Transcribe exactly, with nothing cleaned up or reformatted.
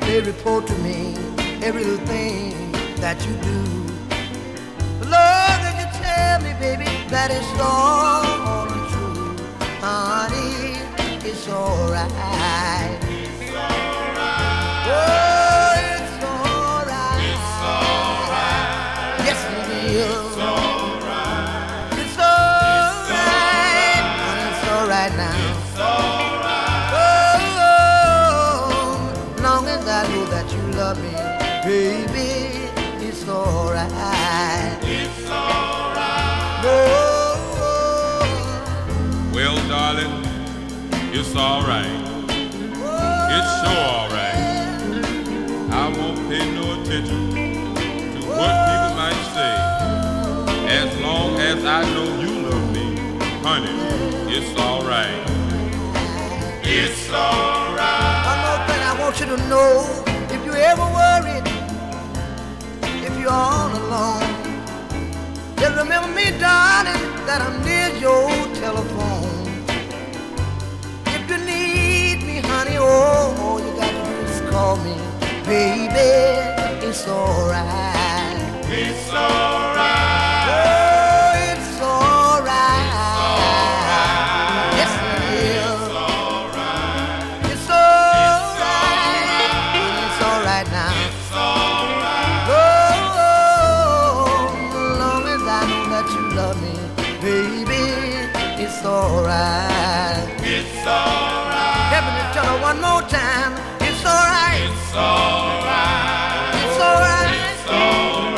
they report to me every little thing that you do. But Lord, could you tell me, baby, that it's all untrue? Honey, it's alright. It's alright. Oh, it's alright. It's alright. Yes, it is. It's alright. It's alright. Honey, it's alright now. It's alright. Oh, long as I know that you love me, baby, it's alright. It's alright. Oh, Well, darling, it's alright. It's sure alright. I won't pay no attention to what people might say. As long as I know you love me, honey, it's alright. It's alright. one more thing I want you to know. If you ever worried, if you're all alone, just remember me, darling, that I'm near your telephone. If you need me, honey, oh, all you got to do is call me. Baby, it's alright. It's alright. Oh, it's alright. Yes, it is. It's alright. It's alright. It's alright now. It's alright. Oh, as long as I know that you love me, baby, it's alright. It's alright. Help me tell her one more time. It's alright. It's alright. It's alright. It's alright.